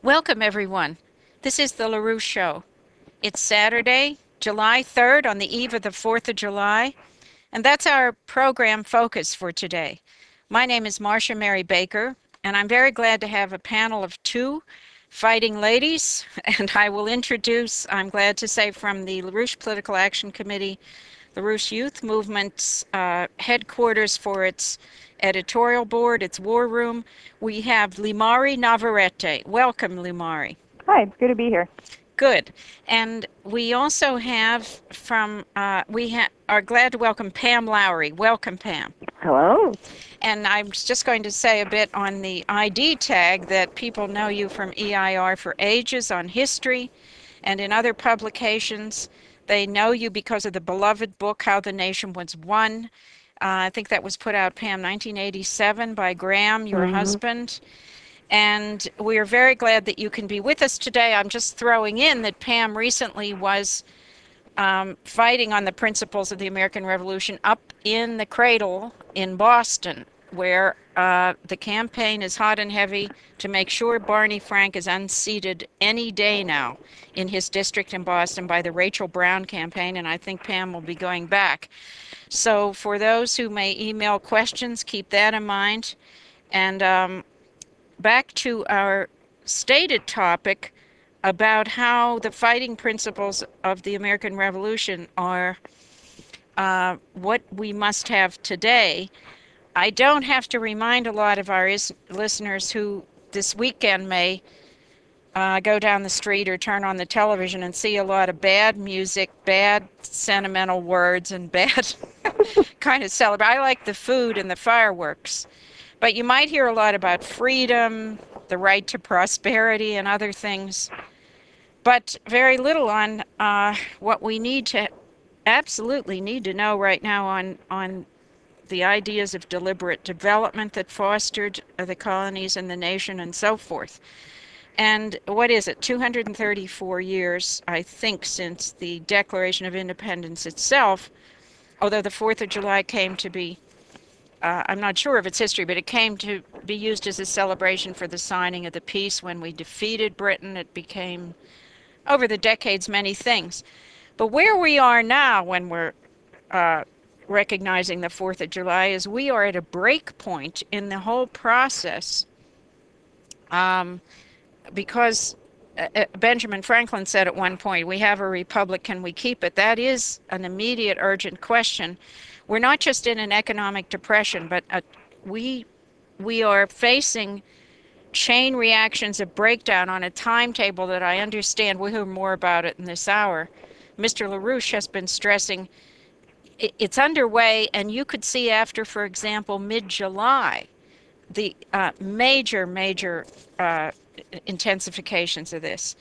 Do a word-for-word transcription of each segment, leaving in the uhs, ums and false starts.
Welcome, everyone. This is the LaRue Show. It's Saturday, July third, on the eve of the fourth of July, and that's our program focus for today. My name is Marcia Mary Baker, and I'm very glad to have a panel of two fighting ladies, and I will introduce, I'm glad to say, from the LaRouche Political Action Committee, LaRouche Youth Movement's uh, headquarters for its editorial board, its war room. We have Limari Navarrete. Welcome, Limari. Hi, it's good to be here. Good. And we also have from, uh, we ha are glad to welcome Pam Lowry. Welcome, Pam. Hello. And I'm just going to say a bit on the I D tag that people know you from E I R for ages on history and in other publications. They know you because of the beloved book, How the Nation Was Won. Uh, I think that was put out, Pam, nineteen eighty-seven by Graham, your Mm-hmm. husband. And we are very glad that you can be with us today. I'm just throwing in that Pam recently was um, fighting on the principles of the American Revolution up in the cradle in Boston, where uh, the campaign is hot and heavy to make sure Barney Frank is unseated any day now in his district in Boston by the Rachel Brown campaign, and I think Pam will be going back. So for those who may email questions, keep that in mind. And um, back to our stated topic about how the fighting principles of the American Revolution are uh, what we must have today. I don't have to remind a lot of our is- listeners who this weekend may uh, go down the street or turn on the television and see a lot of bad music, bad sentimental words, and bad kind of celebrate. I like the food and the fireworks. But you might hear a lot about freedom, the right to prosperity, and other things, but very little on uh, what we need to absolutely need to know right now on on the ideas of deliberate development that fostered the colonies and the nation and so forth. And what is it? two hundred thirty-four years, I think, since the Declaration of Independence itself, although the fourth of July came to be uh, I'm not sure of its history, but it came to be used as a celebration for the signing of the peace when we defeated Britain. It became, over the decades, many things. But where we are now when we're uh, recognizing the fourth of July is we are at a break point in the whole process um, because uh, uh, Benjamin Franklin said at one point, we have a republic, can we keep it? That is an immediate, urgent question. We're not just in an economic depression, but uh, we we are facing chain reactions of breakdown on a timetable that I understand. We'll hear more about it in this hour. Mister LaRouche has been stressing it's underway, and you could see after, for example, mid-July, the uh, major, major uh, intensifications of this.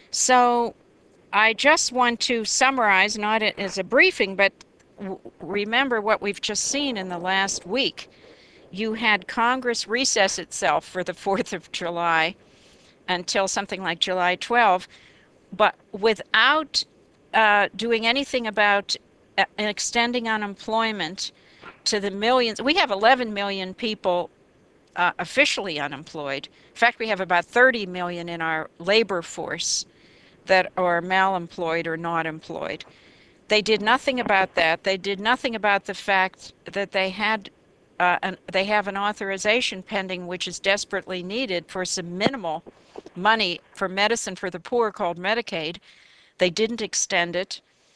So I just want to summarize, not as a briefing, but remember what we've just seen in the last week. You had Congress recess itself for the fourth of July until something like July twelfth, but without uh, doing anything about uh, extending unemployment to the millions. We have eleven million people uh, officially unemployed. In fact, we have about thirty million in our labor force that are malemployed or not employed. They did nothing about that. They did nothing about the fact that they had uh, an, they have an authorization pending, which is desperately needed for some minimal money for medicine for the poor called Medicaid. They didn't extend it.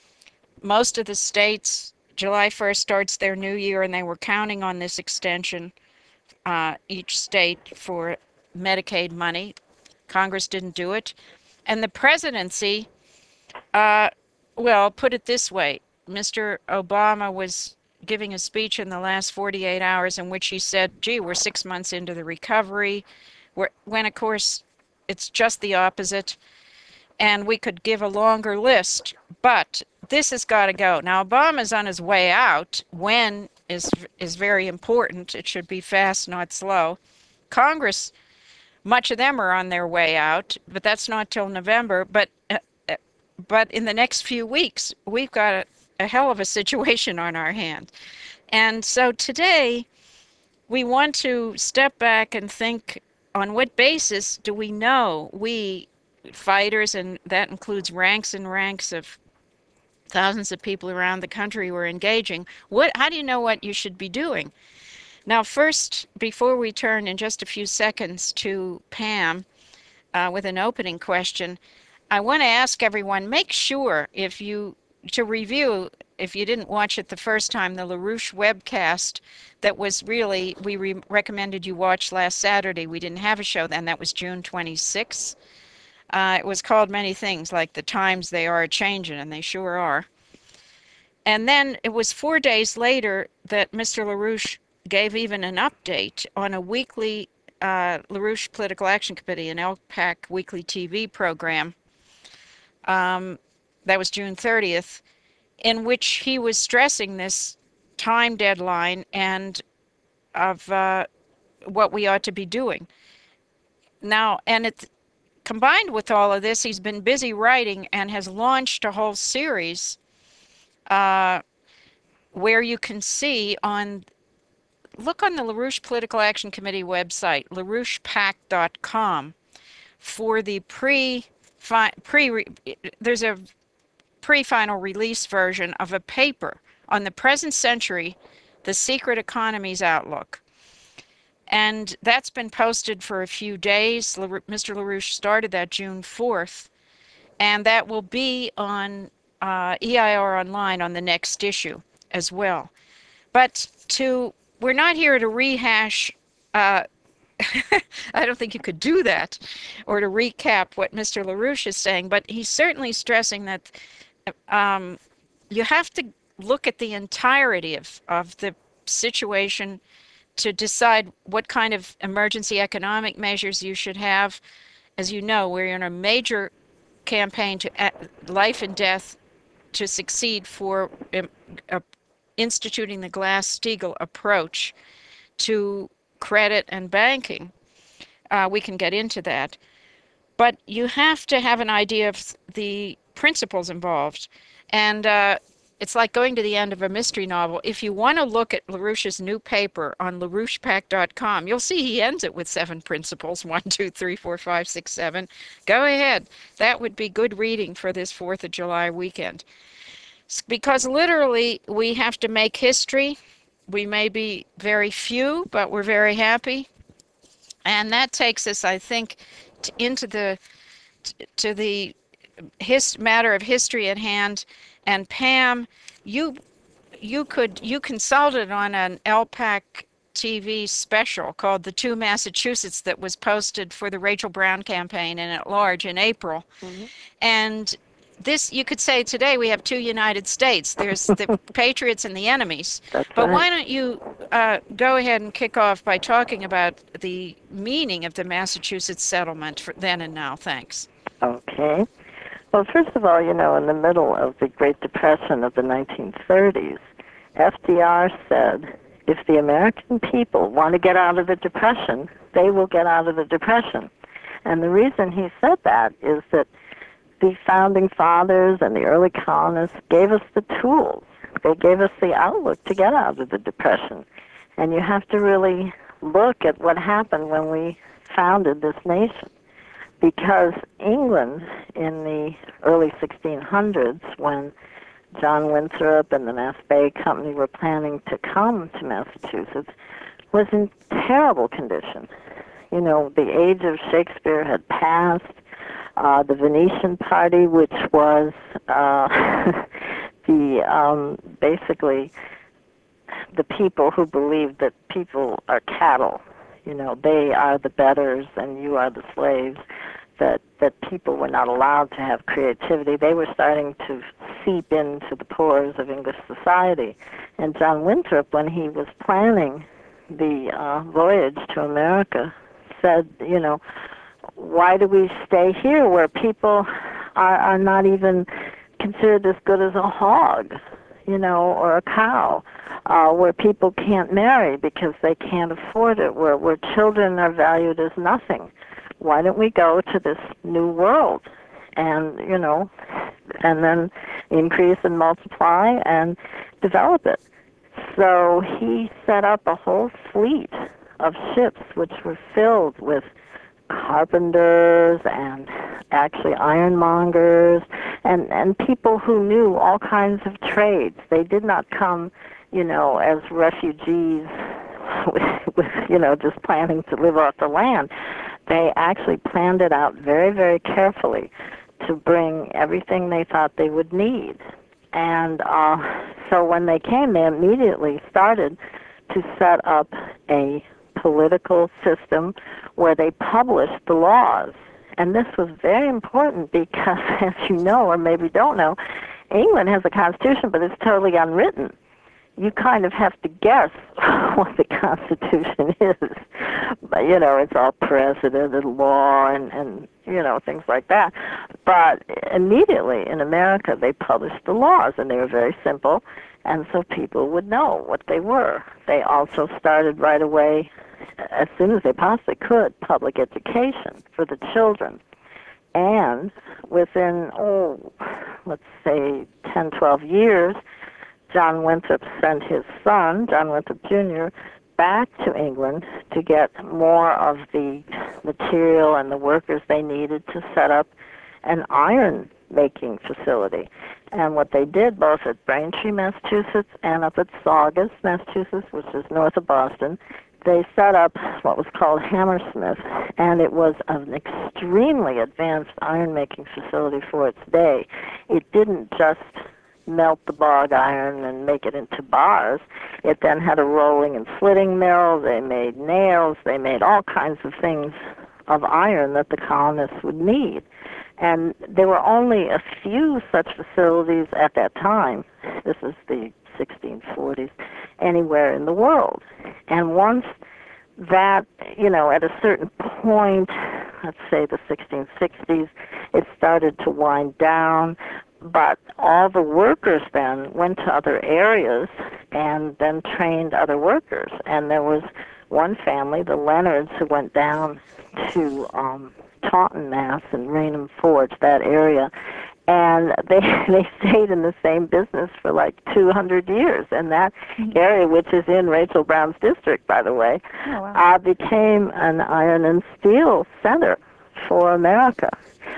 Most of the states, July first starts their new year, and they were counting on this extension, uh, each state, for Medicaid money. Congress didn't do it. And the presidency, uh, well, put it this way, Mister Obama was giving a speech in the last forty-eight hours in which he said, gee, we're six months into the recovery, we're, when, of course, it's just the opposite. And we could give a longer list, but this has got to go. Now, Obama's on his way out. When is is very important. It should be fast, not slow. Congress, much of them are on their way out, but that's not till November. But uh, uh, but in the next few weeks, we've got a, a hell of a situation on our hands. And so today, we want to step back and think on what basis do we know, we fighters, and that includes ranks and ranks of thousands of people around the country who are engaging, what, how do you know what you should be doing? Now, first, before we turn in just a few seconds to Pam uh, with an opening question, I want to ask everyone, make sure if you, to review, if you didn't watch it the first time, the LaRouche webcast that was really, we re recommended you watch last Saturday. We didn't have a show then, that was June twenty-sixth. Uh, it was called many things, like the times they are changing, and they sure are. And then it was four days later that Mister LaRouche gave even an update on a weekly uh, LaRouche Political Action Committee, an L PAC weekly T V program. Um, that was June thirtieth, in which he was stressing this time deadline and of uh, what we ought to be doing. Now, and it's combined with all of this, he's been busy writing and has launched a whole series uh, where you can see on, look on the LaRouche Political Action Committee website, larouche pac dot com, for the pre, pre, there's a pre-final release version of a paper on the present century, the secret economy's outlook. And that's been posted for a few days. Mister LaRouche started that June fourth, and that will be on uh, E I R Online on the next issue as well. But to, we're not here to rehash, uh, I don't think you could do that, or to recap what Mister LaRouche is saying, but he's certainly stressing that um, you have to look at the entirety of, of the situation to decide what kind of emergency economic measures you should have. As you know, we're in a major campaign to uh, life and death to succeed for um, uh, instituting the Glass-Steagall approach to credit and banking. Uh, we can get into that. But you have to have an idea of the principles involved. And uh, it's like going to the end of a mystery novel. If you want to look at LaRouche's new paper on larouche pac dot com, you'll see he ends it with seven principles, one, two, three, four, five, six, seven. Go ahead. That would be good reading for this fourth of July weekend. Because literally, we have to make history. We may be very few, but we're very happy. And that takes us, I think, t into the t to the his matter of history at hand. And Pam, you you could you consulted on an L PAC T V special called The Two Massachusetts that was posted for the Rachel Brown campaign and at large in April. Mm-hmm. And this, you could say today we have two United States. There's the patriots and the enemies. That's but right. Why don't you uh, go ahead and kick off by talking about the meaning of the Massachusetts settlement for then and now. Thanks. Okay. Well, first of all, you know, in the middle of the Great Depression of the nineteen thirties, F D R said, if the American people want to get out of the Depression, they will get out of the Depression. And the reason he said that is that the founding fathers and the early colonists gave us the tools. They gave us the outlook to get out of the Depression. And you have to really look at what happened when we founded this nation. Because England, in the early sixteen hundreds, when John Winthrop and the Mass Bay Company were planning to come to Massachusetts, was in terrible condition. You know, the age of Shakespeare had passed. Uh, the Venetian Party, which was uh, the um, basically the people who believed that people are cattle. You know, they are the betters and you are the slaves. That that people were not allowed to have creativity. They were starting to seep into the pores of English society. And John Winthrop, when he was planning the uh, voyage to America, said, you know, why do we stay here where people are, are not even considered as good as a hog, you know, or a cow, uh, where people can't marry because they can't afford it, where, where children are valued as nothing? Why don't we go to this new world and, you know, and then increase and multiply and develop it? So he set up a whole fleet of ships which were filled with carpenters and actually ironmongers and, and people who knew all kinds of trades. They did not come, you know, as refugees with, with, you know, just planning to live off the land. They actually planned it out very, very carefully to bring everything they thought they would need. And uh, so when they came, they immediately started to set up a political system where they published the laws. And this was very important because, as you know, or maybe don't know, England has a constitution, but it's totally unwritten. You kind of have to guess what the Constitution is. But, you know, it's all precedent and law and, and, you know, things like that. But immediately in America, they published the laws, and they were very simple, and so people would know what they were. They also started right away, as soon as they possibly could, public education for the children. And within, oh, let's say ten, twelve years, John Winthrop sent his son, John Winthrop Junior, back to England to get more of the material and the workers they needed to set up an iron-making facility. And what they did, both at Braintree, Massachusetts, and up at Saugus, Massachusetts, which is north of Boston, they set up what was called Hammersmith, and it was an extremely advanced iron-making facility for its day. It didn't just melt the bog iron and make it into bars. It then had a rolling and slitting mill. They made nails. They made all kinds of things of iron that the colonists would need. And there were only a few such facilities at that time. This is the sixteen forties, anywhere in the world. And once that, you know, at a certain point, let's say the sixteen sixties, it started to wind down. But all the workers then went to other areas and then trained other workers. And there was one family, the Leonards, who went down to um, Taunton, Mass, and Raynham Forge, that area. And they they stayed in the same business for like two hundred years. And that mm-hmm. area, which is in Rachel Brown's district, by the way, oh, wow. uh, became an iron and steel center for America.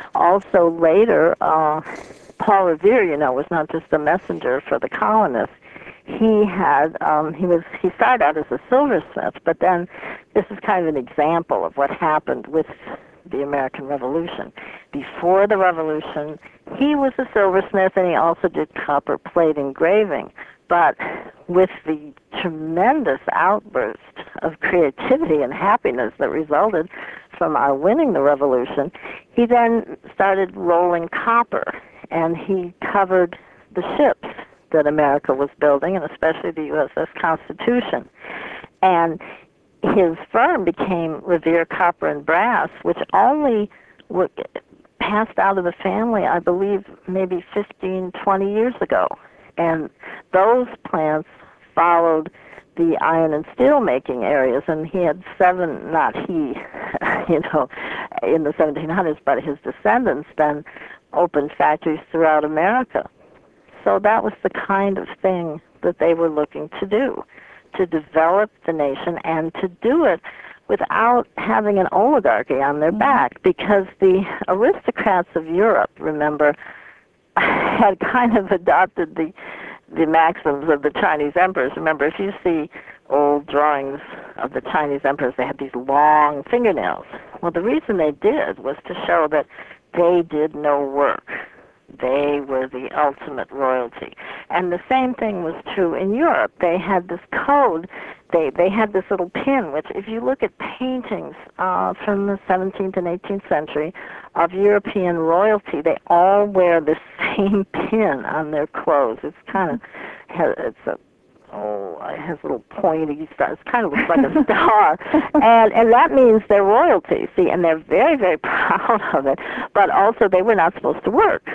Also later, uh, Paul Revere, you know, was not just a messenger for the colonists. He had, um, he was, he started out as a silversmith, but then this is kind of an example of what happened with the American Revolution. Before the Revolution, he was a silversmith, and he also did copper plate engraving. But with the tremendous outburst of creativity and happiness that resulted from our winning the Revolution, he then started rolling copper, and he covered the ships that America was building, and especially the U S S Constitution. And his firm became Revere Copper and Brass, which only w- passed out of the family, I believe, maybe fifteen, twenty years ago. And those plants followed the iron and steel making areas, and he had seven, not he, you know, in the seventeen hundreds, but his descendants then opened factories throughout America. So that was the kind of thing that they were looking to do, to develop the nation and to do it without having an oligarchy on their back, because the aristocrats of Europe, remember, had kind of adopted the the maxims of the Chinese emperors. Remember, if you see old drawings of the Chinese emperors, they had these long fingernails. Well, the reason they did was to show that they did no work. They were the ultimate royalty. And the same thing was true in Europe. They had this code. They they had this little pin, which if you look at paintings uh, from the seventeenth and eighteenth century of European royalty, they all wear the same pin on their clothes. It's kind of, it's a, oh, it has little pointy stars. It kind of looks like a star. And and that means they're royalty, see, and they're very, very proud of it. But also they were not supposed to work.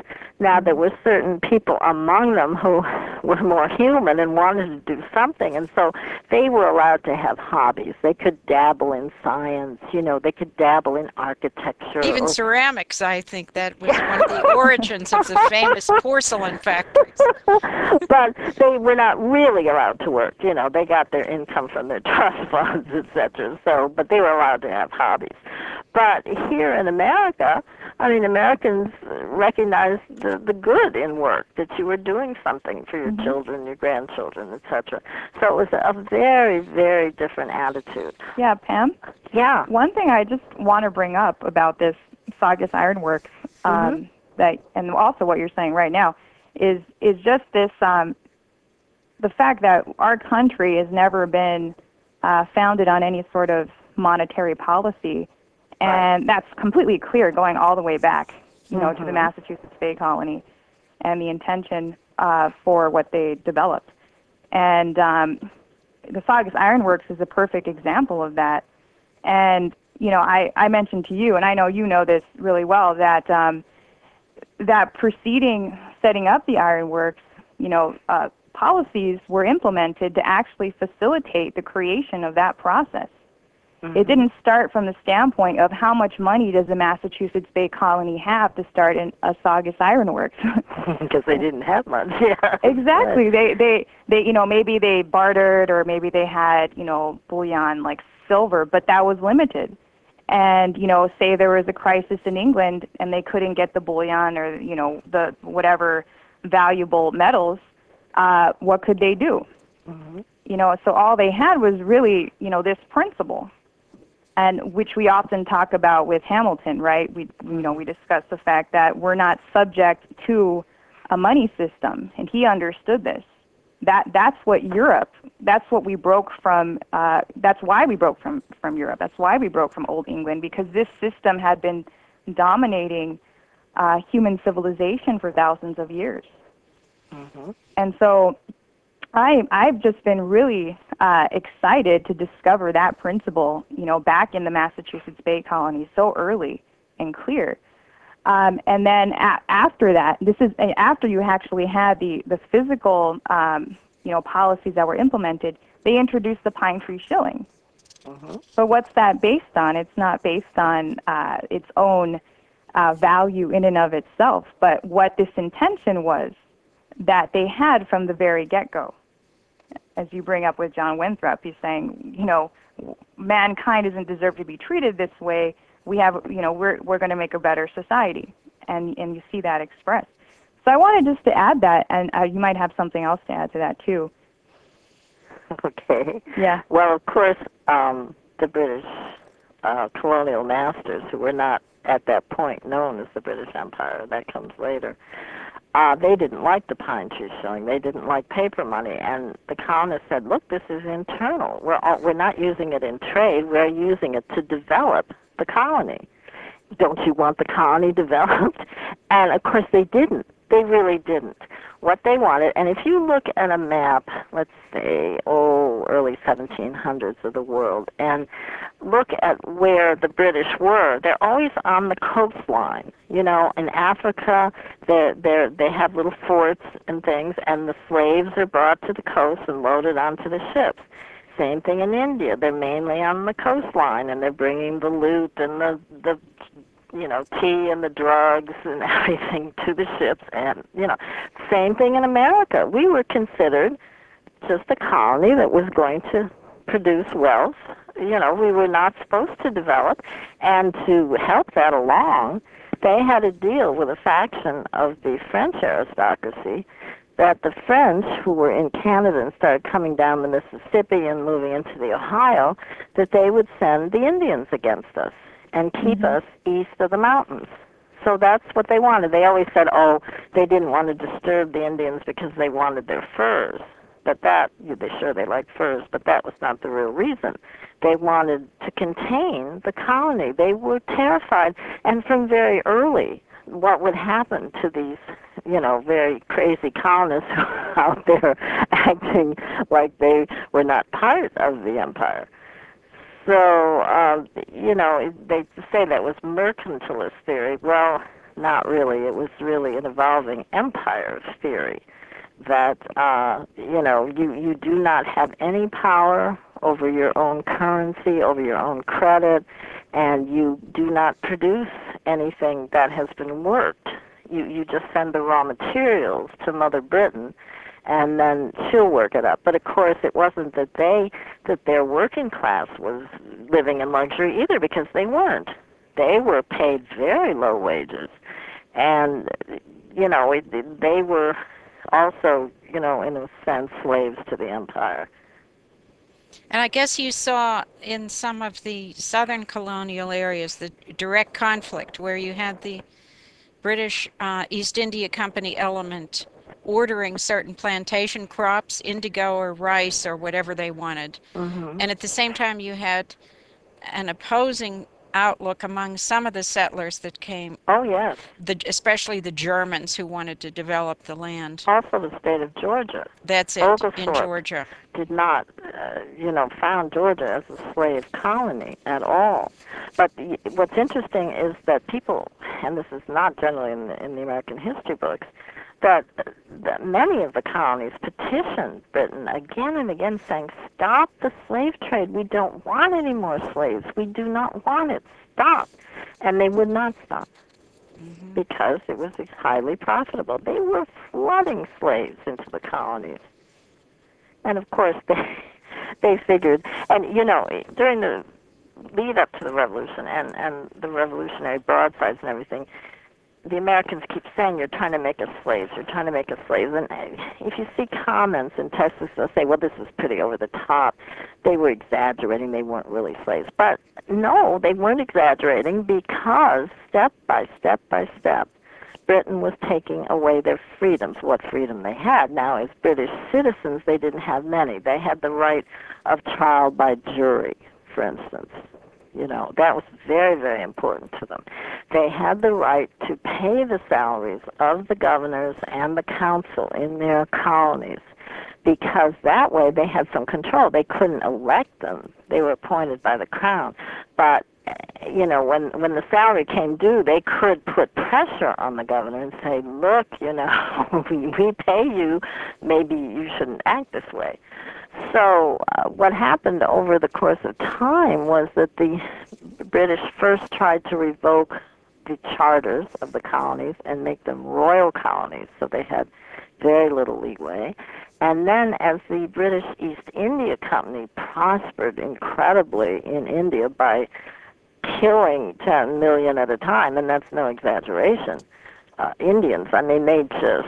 Now, there were certain people among them who were more human and wanted to do something, and so they were allowed to have hobbies. They could dabble in science, you know, they could dabble in architecture. Even or ceramics, I think that was one of the origins of the famous porcelain factories. But they were not really allowed to work. You know, they got their income from their trust funds, et cetera. So, but they were allowed to have hobbies. But here in America, I mean, Americans recognized the, the good in work, that you were doing something for your Mm-hmm. children, your grandchildren, et cetera. So it was a very, very different attitude. Yeah, Pam? Yeah. One thing I just want to bring up about this Saugus Iron Works, um, Mhm. that, and also what you're saying right now, is is just this, um, the fact that our country has never been uh, founded on any sort of monetary policy, and that's completely clear going all the way back, you know, to the Mhm. Massachusetts Bay Colony and the intention uh, for what they developed. And um, the Saugus Iron Works is a perfect example of that. And, you know, I, I mentioned to you, and I know you know this really well, that um, that preceding setting up the Iron Works, you know, uh, policies were implemented to actually facilitate the creation of that process. Mhm. It didn't start from the standpoint of how much money does the Massachusetts Bay Colony have to start in a Saugus Iron Works. Because they didn't have much. Yeah. Exactly. They, they, they, you know, maybe they bartered, or maybe they had, you know, bullion like silver, but that was limited. And, you know, say there was a crisis in England and they couldn't get the bullion or, you know, the whatever valuable metals, uh, what could they do? Mm-hmm. You know, so all they had was really, you know, this principle, and which we often talk about with Hamilton, right? We, you know, we discuss the fact that we're not subject to a money system, and he understood this. That that's what Europe. That's what we broke from. Uh, that's why we broke from from Europe. That's why we broke from Old England, because this system had been dominating uh, human civilization for thousands of years. Mm-hmm. And so, I I've just been really uh, excited to discover that principle, you know, back in the Massachusetts Bay Colony so early and clear. Um, and then a- after that, this is after you actually had the, the physical, um, you know, policies that were implemented, they introduced the pine tree shilling. Mm-hmm. But what's that based on? It's not based on uh, its own uh, value in and of itself, but what this intention was that they had from the very get-go. As you bring up with John Winthrop, he's saying, you know, mankind doesn't deserve to be treated this way. We have, you know, we're we're going to make a better society, and and you see that expressed. So I wanted just to add that, and uh, you might have something else to add to that too. Okay. Yeah. Well, of course, um, the British uh, colonial masters, who were not at that point known as the British Empire, that comes later, uh, they didn't like the pine tree shilling. They didn't like paper money, and the colonists said, "Look, this is internal. We're all, we're not using it in trade. We're using it to develop the colony. Don't you want the colony developed?" And of course, they didn't. They really didn't. What they wanted, and if you look at a map, let's say, oh, early seventeen hundreds of the world, and look at where the British were, they're always on the coastline. You know, in Africa, they're, they're, they have little forts and things, and the slaves are brought to the coast and loaded onto the ships. Same thing in India. They're mainly on the coastline, and they're bringing the loot and the, the you know, tea and the drugs and everything to the ships. And, you know, same thing in America. We were considered just a colony that was going to produce wealth. You know, we were not supposed to develop. And to help that along, they had a deal with a faction of the French aristocracy that the French, who were in Canada and started coming down the Mississippi and moving into the Ohio, that they would send the Indians against us and keep Mm-hmm. us east of the mountains. So that's what they wanted. They always said, oh, they didn't want to disturb the Indians because they wanted their furs. But that, they sure they liked furs, but that was not the real reason. They wanted to contain the colony. They were terrified. And from very early, what would happen to these, you know, very crazy colonists who were out there acting like they were not part of the empire. So, uh, you know, they say that was mercantilist theory. Well, not really. It was really an evolving empire theory that, uh, you know, you, you do not have any power over your own currency, over your own credit, and you do not produce anything that has been worked. You, you just send the raw materials to Mother Britain, and then she'll work it up. But of course, it wasn't that they, that their working class was living in luxury either, because they weren't. They were paid very low wages, and you know, it, they were also, you know, in a sense, slaves to the empire. And I guess you saw in some of the southern colonial areas the direct conflict where you had the British uh, East India Company element ordering certain plantation crops, indigo or rice or whatever they wanted. Mm-hmm. And at the same time, you had an opposing outlook among some of the settlers that came, Oh, yes. the, especially the Germans who wanted to develop the land. Also the state of Georgia. That's it, in Oglethorpe Georgia. did not, uh, you know, found Georgia as a slave colony at all. But the, what's interesting is that people, and this is not generally in the, in the American history books, that, that many of the colonies petitioned Britain again and again saying, stop the slave trade. We don't want any more slaves. We do not want it. Stop. And they would not stop. Mm-hmm. Because it was highly profitable. They were flooding slaves into the colonies. And of course, they they figured, and you know, during the lead up to the revolution and, and the revolutionary broadsides and everything, the Americans keep saying, you're trying to make us slaves, you're trying to make us slaves. And if you see comments in Texas, they'll say, well, this is pretty over the top. They were exaggerating, they weren't really slaves. But no, they weren't exaggerating, because step by step by step, Britain was taking away their freedoms, what freedom they had. Now, as British citizens, they didn't have many. They had the right of trial by jury, for instance. You know, that was very, very important to them. They had the right to pay the salaries of the governors and the council in their colonies, because that way they had some control. They couldn't elect them. They were appointed by the crown. But, you know, when, when the salary came due, they could put pressure on the governor and say, look, you know, we, we pay you, maybe you shouldn't act this way. So uh, what happened over the course of time was that the British first tried to revoke the charters of the colonies and make them royal colonies, so they had very little leeway. And then as the British East India Company prospered incredibly in India by killing ten million at a time, and that's no exaggeration, uh, Indians, I mean, they just,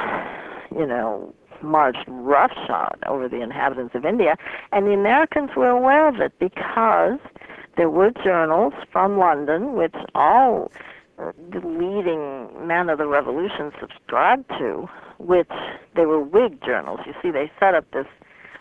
you know, marched roughshod over the inhabitants of India, and the Americans were aware of it because there were journals from London, which all the leading men of the revolution subscribed to, which they were Whig journals. You see, they set up this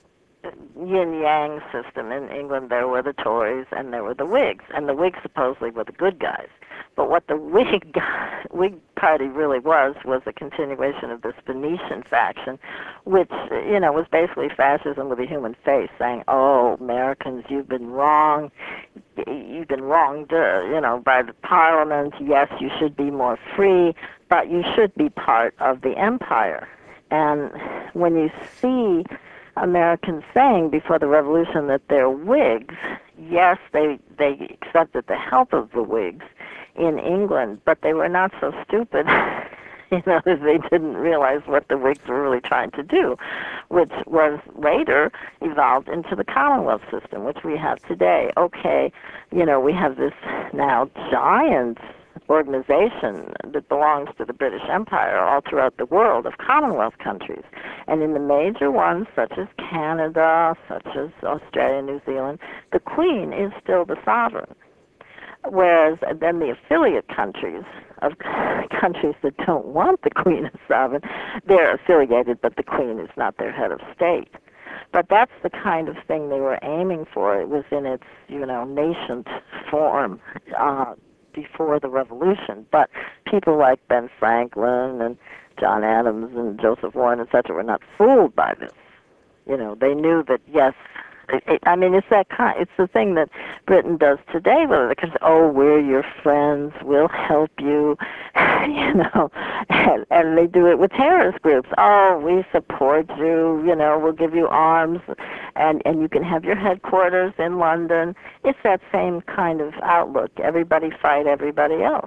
yin-yang system in England. There were the Tories and there were the Whigs, and the Whigs supposedly were the good guys. But what the Whig, Whig Party really was, was a continuation of this Venetian faction, which, you know, was basically fascism with a human face, saying, oh, Americans, you've been wrong, you've been wronged, uh, you know, by the Parliament. Yes, you should be more free, but you should be part of the empire. And when you see Americans saying before the revolution that they're Whigs, yes, they, they accepted the help of the Whigs in England, but they were not so stupid, you know, they didn't realize what the Whigs were really trying to do, which was later evolved into the Commonwealth system, which we have today. Okay, you know, we have this now giant organization that belongs to the British Empire all throughout the world of Commonwealth countries. And in the major ones, such as Canada, such as Australia, New Zealand, the Queen is still the sovereign. Whereas then the affiliate countries of countries that don't want the Queen as sovereign, they're affiliated, but the Queen is not their head of state. But that's the kind of thing they were aiming for. It was in its, you know, nascent form uh, before the Revolution. But people like Ben Franklin and John Adams and Joseph Warren, et cetera, were not fooled by this. You know, they knew that, yes, It, it, I mean, it's that kind. It's the thing that Britain does today, where because oh, we're your friends, we'll help you, you know, and, and they do it with terrorist groups. Oh, we support you, you know, we'll give you arms, and and you can have your headquarters in London. It's that same kind of outlook. Everybody fight everybody else.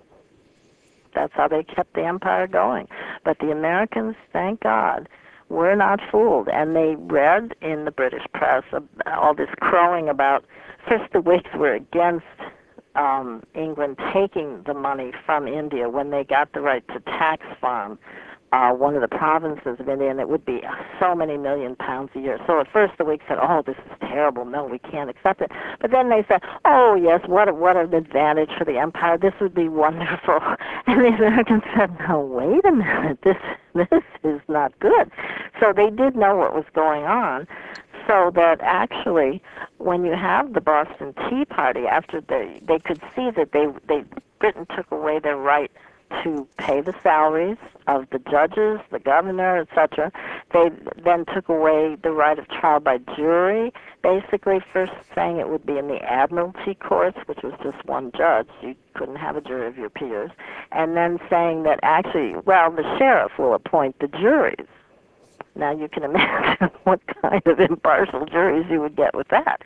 That's how they kept the empire going. But the Americans, thank God, were not fooled. And they read in the British press all this crowing about, first the Whigs were against um, England taking the money from India when they got the right to tax farm uh, one of the provinces of India, and it would be so many million pounds a year. So at first the Whigs said, oh, this is terrible, no, we can't accept it. But then they said, oh, yes, what, a, what an advantage for the empire, this would be wonderful. And the Americans said, no, wait a minute, this, this is not good. So they did know what was going on. So that actually, when you have the Boston Tea Party, after they they could see that they they Britain took away their right to pay the salaries of the judges, the governor, et cetera. They then took away the right of trial by jury, basically first saying it would be in the admiralty courts, which was just one judge. You couldn't have a jury of your peers. And then saying that actually, well, the sheriff will appoint the juries. Now you can imagine what kind of impartial juries you would get with that.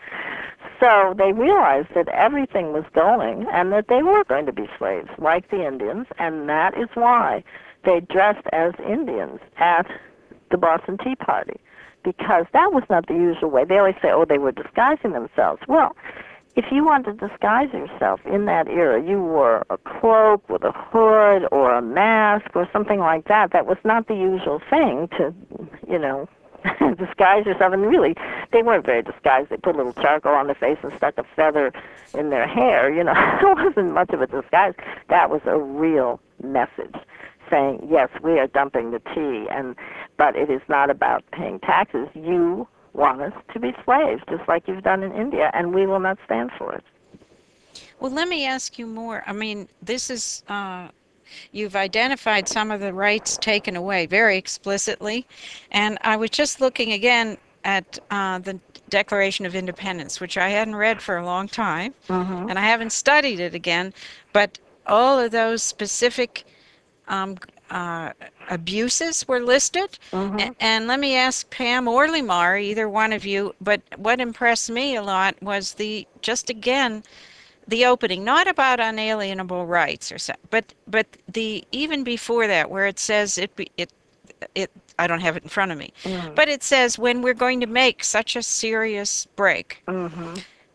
So they realized that everything was going and that they were going to be slaves, like the Indians, and that is why they dressed as Indians at the Boston Tea Party, because that was not the usual way. They always say, oh, they were disguising themselves. Well, if you wanted to disguise yourself in that era, you wore a cloak with a hood or a mask or something like that. That was not the usual thing to, you know, disguise yourself. And really, they weren't very disguised. They put a little charcoal on their face and stuck a feather in their hair. You know, it wasn't much of a disguise. That was a real message saying, yes, we are dumping the tea, and but it is not about paying taxes. You want us to be slaves, just like you've done in India, and we will not stand for it. Well, let me ask you more. I mean, this is, uh, you've identified some of the rights taken away very explicitly, and I was just looking again at uh, the Declaration of Independence, which I hadn't read for a long time, Mm-hmm. and I haven't studied it again, but all of those specific um, uh, abuses were listed. Mm-hmm. A- and let me ask Pam or Limar, either one of you, but what impressed me a lot was the, just again, the opening, not about unalienable rights or so, but but the even before that, where it says it be, it it I don't have it in front of me, Mm-hmm. but it says when we're going to make such a serious break, Mm-hmm.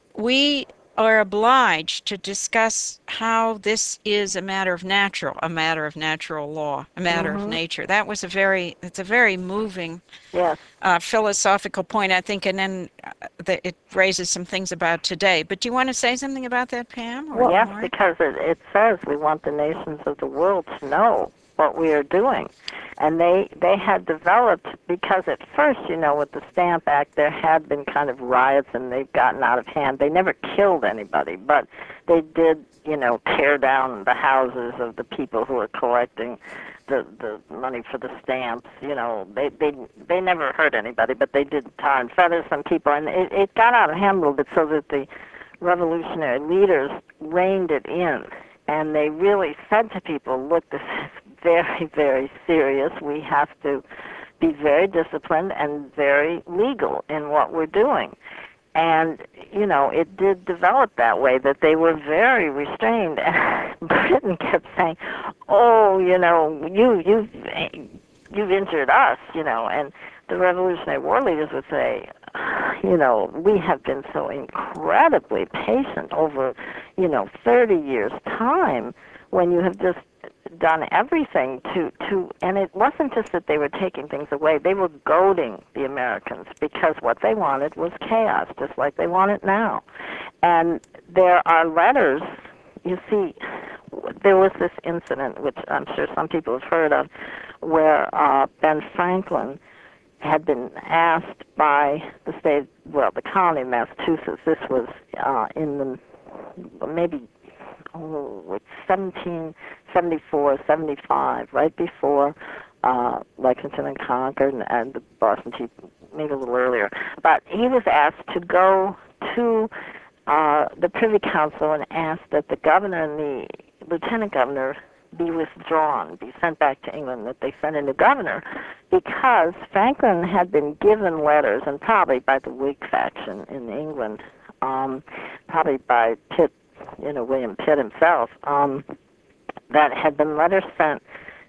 we are obliged to discuss how this is a matter of natural, a matter of natural law, a matter of Mm-hmm. nature. That was a very, it's a very moving Yes. uh, philosophical point, I think, and then uh, the, it raises some things about today. But do you want to say something about that, Pam? Or Well, yes, Lamar? because it, it says we want the nations of the world to know what we are doing. And they, they had developed, because at first, you know, with the Stamp Act, there had been kind of riots and they've gotten out of hand. They never killed anybody, but they did, you know, tear down the houses of the people who were collecting the, the money for the stamps. You know, they, they, they never hurt anybody, but they did tar and feather some people. And it, it got out of hand a little bit so that the revolutionary leaders reined it in. And they really said to people, look, this is very, very serious. We have to be very disciplined and very legal in what we're doing. And, you know, it did develop that way, that they were very restrained. And Britain kept saying, oh, you know, you, you've, you've injured us, you know. And the Revolutionary War leaders would say, you know, we have been so incredibly patient over, you know, thirty years' time when you have just done everything to, to, and it wasn't just that they were taking things away, they were goading the Americans because what they wanted was chaos, just like they want it now. And there are letters, you see, there was this incident, which I'm sure some people have heard of, where uh, Ben Franklin had been asked by the state, well, the colony of Massachusetts, this was uh, in the, maybe, oh, it's seventeen seventy-four, seventy-five, right before uh, Lexington and Concord and, and the Boston Tea maybe a little earlier. But he was asked to go to uh, the Privy Council and ask that the governor and the lieutenant governor be withdrawn, be sent back to England, that they send a new governor, because Franklin had been given letters, and probably by the Whig faction in England, um, probably by Pitt, you know, William Pitt himself, um, that had been letters sent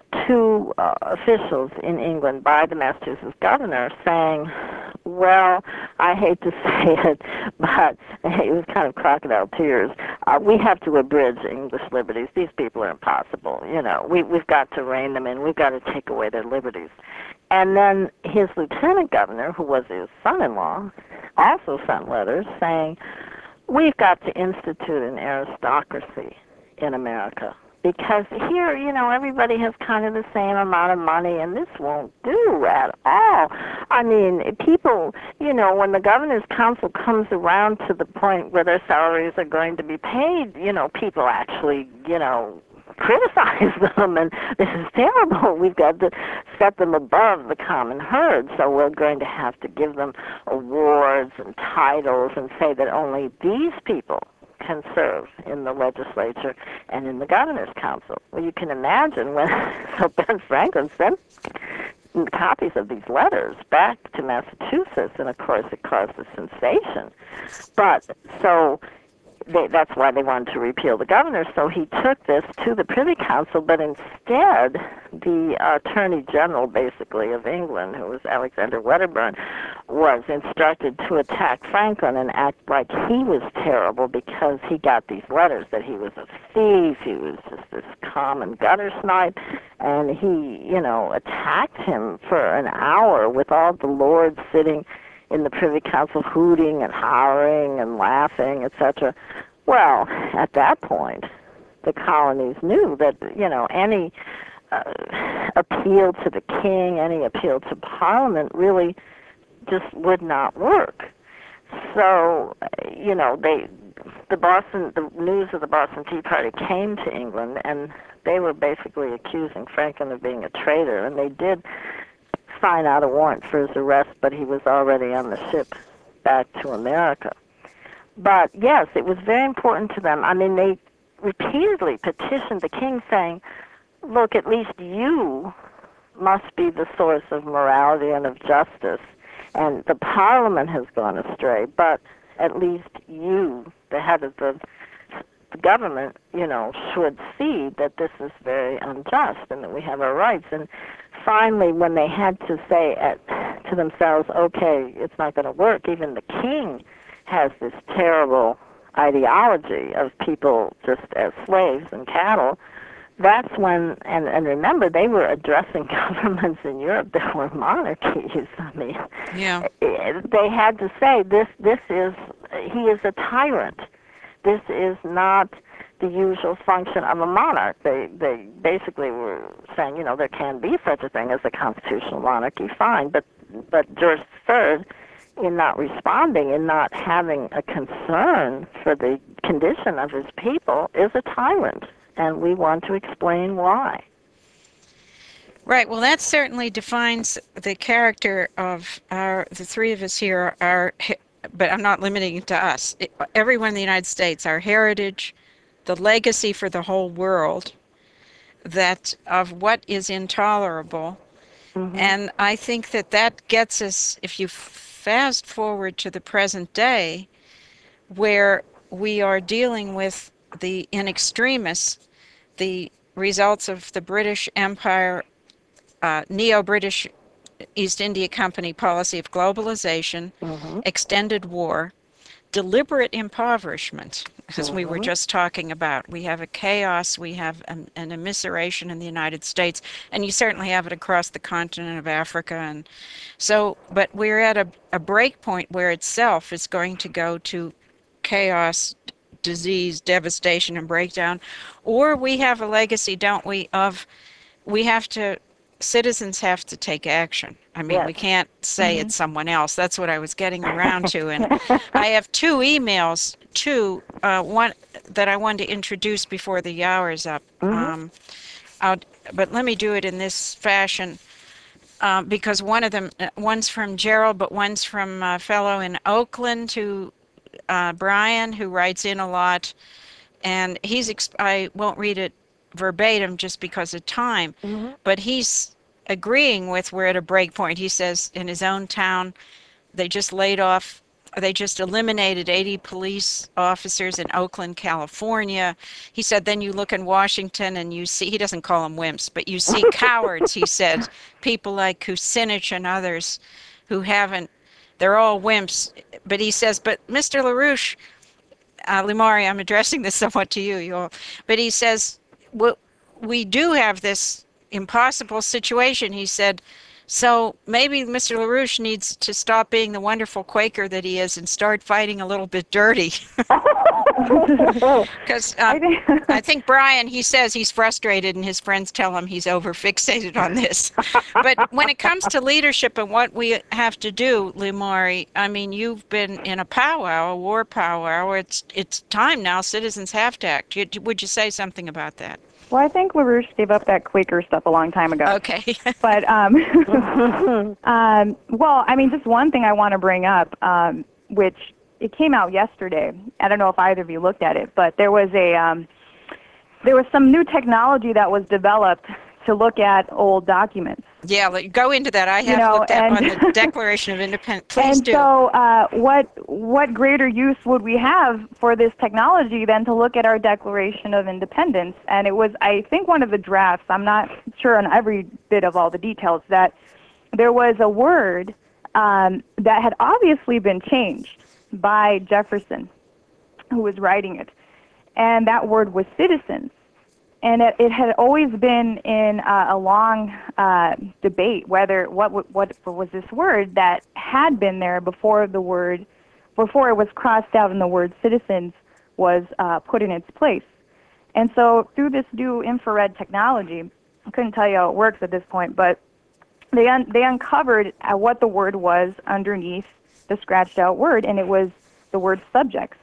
to uh, officials in England by the Massachusetts governor saying, well, I hate to say it, but it was kind of crocodile tears. Uh, we have to abridge English liberties. These people are impossible. You know, we, we've got to rein them in. We've got to take away their liberties. And then his lieutenant governor, who was his son-in-law, also sent letters saying, we've got to institute an aristocracy in America. Because here, you know, everybody has kind of the same amount of money, and this won't do at all. I mean, people, you know, when the governor's council comes around to the point where their salaries are going to be paid, you know, people actually, you know, criticize them, and this is terrible. We've got to set them above the common herd, so we're going to have to give them awards and titles and say that only these people can serve in the legislature and in the governor's council. Well, you can imagine when so Ben Franklin sent copies of these letters back to Massachusetts, and of course it caused a sensation. But so they, that's why they wanted to repeal the governor. So he took this to the Privy Council, but instead the Attorney General, basically, of England, who was Alexander Wedderburn, was instructed to attack Franklin and act like he was terrible because he got these letters that he was a thief, he was just this common gutter snipe, and he, you know, attacked him for an hour with all the lords sitting in the Privy Council hooting and hollering and laughing, et cetera. Well, at that point, the colonies knew that, you know, any uh, appeal to the king, any appeal to Parliament really just would not work. So, you know, they, the Boston, the news of the Boston Tea Party came to England, and they were basically accusing Franklin of being a traitor, and they did sign out a warrant for his arrest, but he was already on the ship back to America. But yes, it was very important to them. I mean, they repeatedly petitioned the king saying, look, at least you must be the source of morality and of justice, and the Parliament has gone astray, but at least you, the head of the, the government, you know, should see that this is very unjust and that we have our rights. And finally, when they had to say at, to themselves, okay, it's not going to work, even the king has this terrible ideology of people just as slaves and cattle, that's when, and, and remember, they were addressing governments in Europe that were monarchies. I mean, yeah. They had to say, this, this is, he is a tyrant. This is not the usual function of a monarch. They they basically were saying, you know, there can be such a thing as a constitutional monarchy, fine, but but George the Third, in not responding, in not having a concern for the condition of his people, is a tyrant, and we want to explain why. Right. Well, that certainly defines the character of our the three of us here. Our, but I'm not limiting it to us. It, everyone in the United States, our heritage, the legacy for the whole world, that of what is intolerable. Mm-hmm. And I think that that gets us, if you fast forward to the present day, where we are dealing with the, in extremis, the results of the British Empire, uh, neo-British East India Company policy of globalization, mm-hmm. extended war, deliberate impoverishment, as mm-hmm. we were just talking about. We have a chaos, we have an, an immiseration in the United States, and you certainly have it across the continent of Africa. And so, but we're at a, a break point where itself is going to go to chaos, disease, devastation, and breakdown. Or we have a legacy, don't we, of we have to, citizens have to take action. I mean, yes. we can't say mm-hmm. it's someone else. That's what I was getting around to. And I have two emails, two, uh, one that I wanted to introduce before the hour is up. Mm-hmm. Um, I'll, but let me do it in this fashion. uh, because one of them, uh, one's from Gerald, but one's from a fellow in Oakland who, uh, Brian, who writes in a lot. And he's, exp- I won't read it verbatim just because of time, Mm-hmm. but he's agreeing with we're at a break point. He says in his own town, they just laid off, they just eliminated eighty police officers in Oakland, California. He said, then you look in Washington and you see, he doesn't call them wimps, but you see cowards, he said, people like Kucinich and others who haven't, they're all wimps. But he says, but Mister LaRouche, uh, Limari, I'm addressing this somewhat to you, you all, but he says, well, we do have this impossible situation. He said, so maybe Mister LaRouche needs to stop being the wonderful Quaker that he is and start fighting a little bit dirty. Because um, I think I think Brian, he says he's frustrated and his friends tell him he's over fixated on this. But when it comes to leadership and what we have to do, Limari, I mean, you've been in a powwow, a war powwow. It's, it's time now. Citizens have to act. You, would you say something about that? well, I think LaRouche gave up that Quaker stuff a long time ago. Okay. But um, um, well, I mean, just one thing I want to bring up, um, which it came out yesterday. I don't know if either of you looked at it, but there was a um, there was some new technology that was developed to look at old documents. Yeah, let- go into that. I have You know, looked at on and- the Declaration of Independence. Please and do. so, uh, what what greater use would we have for this technology than to look at our Declaration of Independence? And it was, I think, one of the drafts. I'm not sure on every bit of all the details. That there was a word um, that had obviously been changed by Jefferson, who was writing it, and that word was citizens. And it, it had always been in uh, a long uh, debate whether what what what was this word that had been there before the word, before it was crossed out and the word citizens was uh, put in its place. And so through this new infrared technology, I couldn't tell you how it works at this point, but they un- they uncovered uh, what the word was underneath the scratched out word, and it was the word subjects.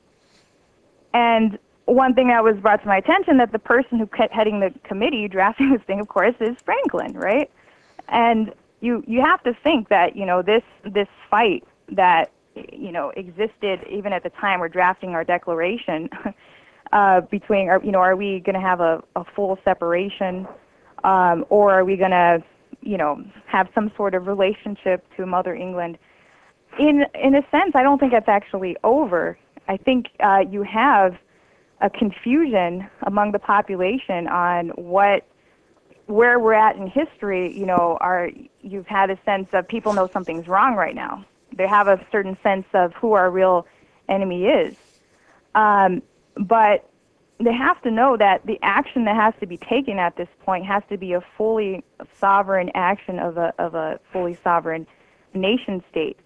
And one thing that was brought to my attention, that the person who kept heading the committee drafting this thing, of course, is Franklin, right? And you you have to think that, you know, this this fight that, you know, existed even at the time we're drafting our declaration uh, between, are, you know, are we going to have a, a full separation, um, or are we going to, you know, have some sort of relationship to Mother England? In in a sense, I don't think it's actually over. I think uh, you have a confusion among the population on what, where we're at in history. You know, are you've had a sense of people know something's wrong right now. They have a certain sense of who our real enemy is, um, but they have to know that the action that has to be taken at this point has to be a fully sovereign action of a of a fully sovereign nation state.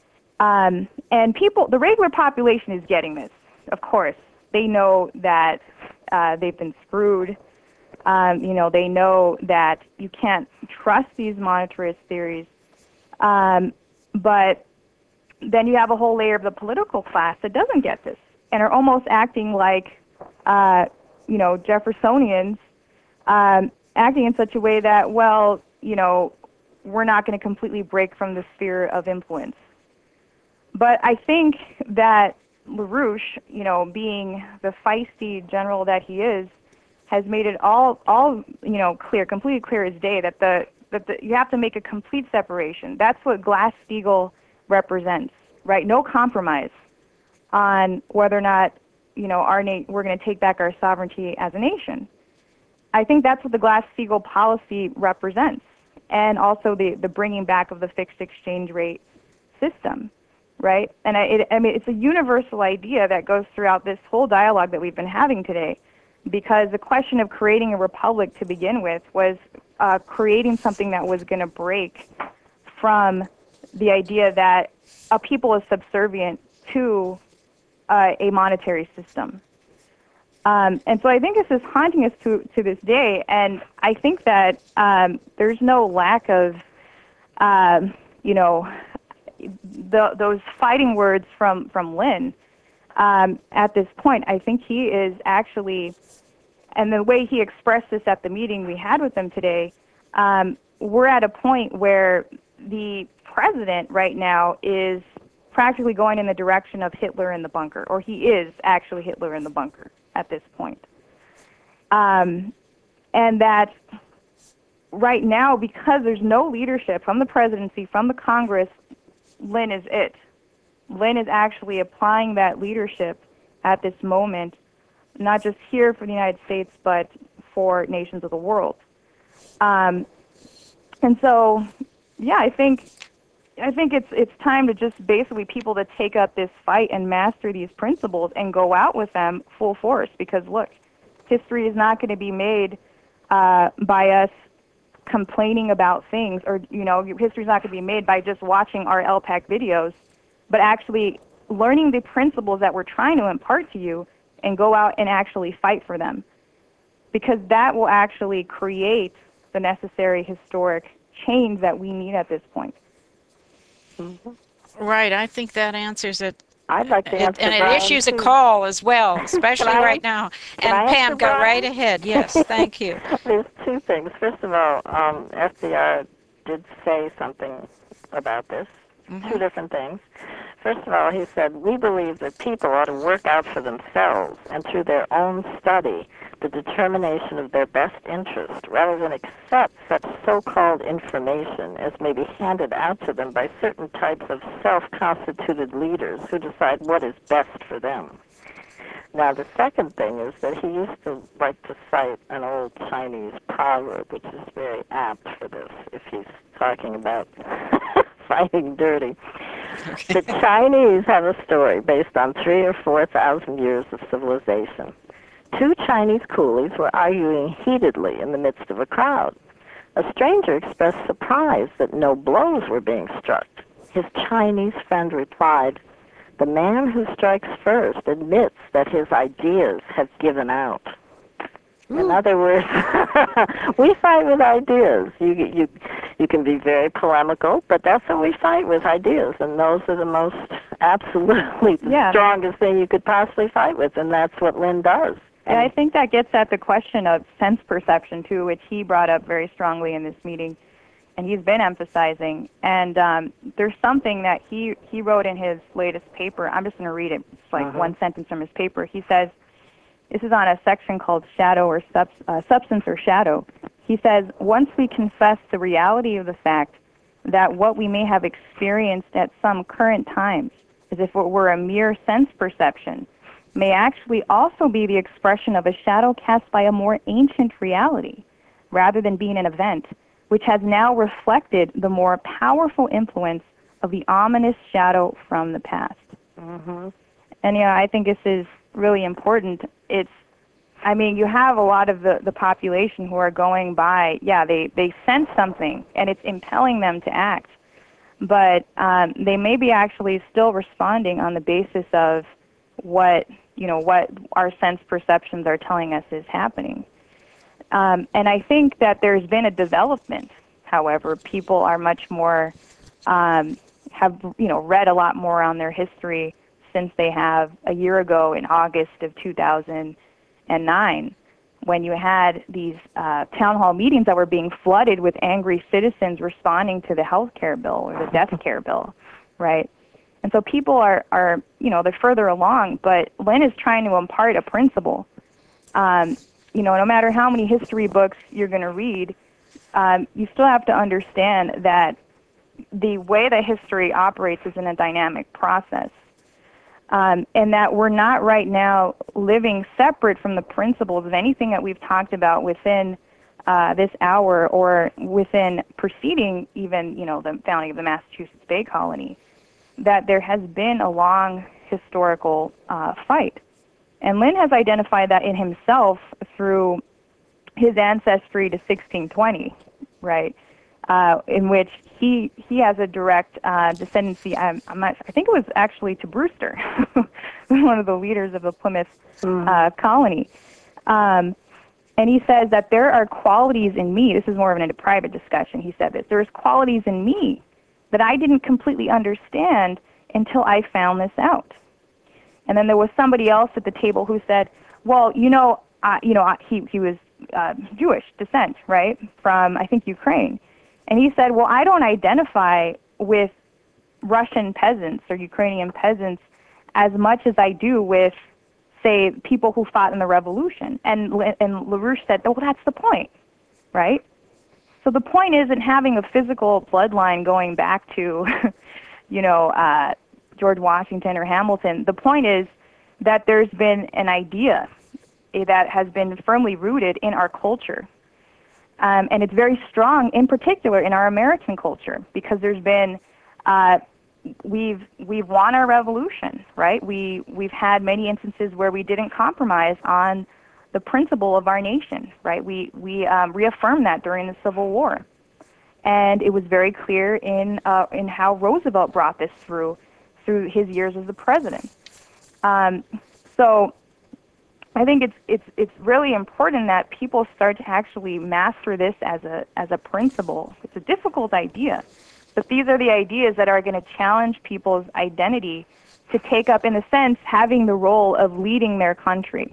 Um, and people, the regular population is getting this, of course. They know that uh, they've been screwed. Um, you know, they know that you can't trust these monetarist theories. Um, but then you have a whole layer of the political class that doesn't get this and are almost acting like, uh, you know, Jeffersonians, um, acting in such a way that, well, you know, we're not going to completely break from the sphere of influence. But I think that LaRouche, you know, being the feisty general that he is, has made it all, all you know, clear, completely clear as day that the that the, you have to make a complete separation. That's what Glass-Steagall represents, right? No compromise on whether or not, you know, our na- we're going to take back our sovereignty as a nation. I think that's what the Glass-Steagall policy represents, and also the the bringing back of the fixed exchange rate system. Right? And I, it, I mean, it's a universal idea that goes throughout this whole dialogue that we've been having today, because the question of creating a republic to begin with was uh, creating something that was going to break from the idea that a people is subservient to uh, a monetary system. Um, and so I think this is haunting us to, to this day, and I think that um, there's no lack of, um, you know, The, those fighting words from, from Lynn um, at this point. I think he is actually, and the way he expressed this at the meeting we had with him today, um, we're at a point where the president right now is practically going in the direction of Hitler in the bunker, or he is actually Hitler in the bunker at this point. Um, and that right now, because there's no leadership from the presidency, from the Congress, Lynn is it. Lynn is actually applying that leadership at this moment, not just here for the United States, but for nations of the world. Um, and so, yeah, I think I think it's it's time to just basically people to take up this fight and master these principles and go out with them full force. Because look, history is not going to be made uh, by us complaining about things, or you know, history is not going to be made by just watching our L PAC videos, but actually learning the principles that we're trying to impart to you and go out and actually fight for them. Because that will actually create the necessary historic change that we need at this point. Mm-hmm. Right. I think that answers it. I'd like to It, answer and it Brian, issues a too. call as well, especially I right an- now. can And I Pam, answer go Brian? right ahead. Yes, thank you. There's two things. First of all, um, F D R did say something about this, Mm-hmm. two different things. First of all, he said, we believe that people ought to work out for themselves and through their own study the determination of their best interest rather than accept such so-called information as may be handed out to them by certain types of self-constituted leaders who decide what is best for them. Now, the second thing is that he used to like to cite an old Chinese proverb, which is very apt for this, if he's talking about fighting dirty. The Chinese have a story based on three or four thousand years of civilization. Two Chinese coolies were arguing heatedly in the midst of a crowd. A stranger expressed surprise that no blows were being struck. His Chinese friend replied, "The man who strikes first admits that his ideas have given out." Ooh. In other words, we fight with ideas. You, you, you can be very polemical, but that's what we fight with, ideas. And those are the most absolutely the Yeah. strongest thing you could possibly fight with, and that's what Lynn does. And I think that gets at the question of sense perception, too, which he brought up very strongly in this meeting, and he's been emphasizing. And um, there's something that he, he wrote in his latest paper. I'm just going to read it. It's like uh-huh. one sentence from his paper. He says, this is on a section called Shadow or sub, uh, Substance or Shadow. He says, once we confess the reality of the fact that what we may have experienced at some current times, as if it were a mere sense perception, may actually also be the expression of a shadow cast by a more ancient reality, rather than being an event, which has now reflected the more powerful influence of the ominous shadow from the past. Mm-hmm. And, you know, I think this is really important. It's, I mean, you have a lot of the, the population who are going by, yeah, they, they sense something, and it's impelling them to act. But um, they may be actually still responding on the basis of what, you know, what our sense perceptions are telling us is happening. Um, and I think that there's been a development. However, people are much more, um, have, you know, read a lot more on their history since they have a year ago in August of two thousand nine, when you had these uh, town hall meetings that were being flooded with angry citizens responding to the health care bill or the death care bill, right? And so people are, are, you know, they're further along, but Lynn is trying to impart a principle. Um, you know, no matter how many history books you're going to read, um, you still have to understand that the way that history operates is in a dynamic process. Um, and that we're not right now living separate from the principles of anything that we've talked about within uh, this hour or within preceding even, you know, the founding of the Massachusetts Bay Colony, that there has been a long historical uh, fight. And Lynn has identified that in himself through his ancestry to sixteen twenty, right? Uh, in which he he has a direct uh, descendancy. I'm, I'm not, I think it was actually to Brewster, one of the leaders of the Plymouth mm. uh, colony. Um, and he says that there are qualities in me. This is more of a private discussion. He said this. There's qualities in me that I didn't completely understand until I found this out. And then there was somebody else at the table who said, "Well, you know, uh, you know, uh, he he was uh, Jewish descent, right, from I think Ukraine." And he said, well, I don't identify with Russian peasants or Ukrainian peasants as much as I do with, say, people who fought in the revolution. And, and LaRouche said, well, that's the point, right? So the point isn't having a physical bloodline going back to, you know, uh, George Washington or Hamilton. The point is that there's been an idea that has been firmly rooted in our culture. Um, and it's very strong, in particular, in our American culture, because there's been, uh, we've we've won our revolution, right? We we've had many instances where we didn't compromise on the principle of our nation, right? We we um, reaffirmed that during the Civil War, and it was very clear in uh, in how Roosevelt brought this through through his years as the president. Um, so. I think it's it's it's really important that people start to actually master this as a as a principle. It's a difficult idea, but these are the ideas that are going to challenge people's identity to take up, in a sense, having the role of leading their country.